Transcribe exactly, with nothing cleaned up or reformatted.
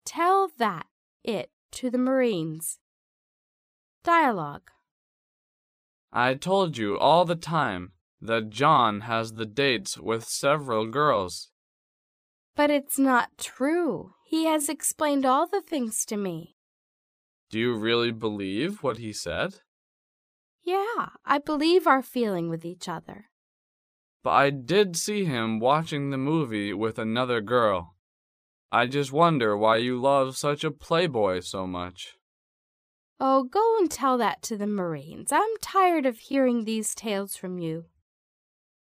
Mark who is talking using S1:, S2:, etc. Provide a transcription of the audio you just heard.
S1: Tell that, it, to the Marines. Dialogue.
S2: I told you all the time that John has the dates with several girls.
S1: But it's not true. He has explained all the things to me.
S2: Do you really believe what he said?
S1: Yeah, I believe our feeling with each other.
S2: But I did see him watching the movie with another girl. I just wonder why you love such a playboy so much.
S1: Oh, go and tell that to the Marines. I'm tired of hearing these tales from you.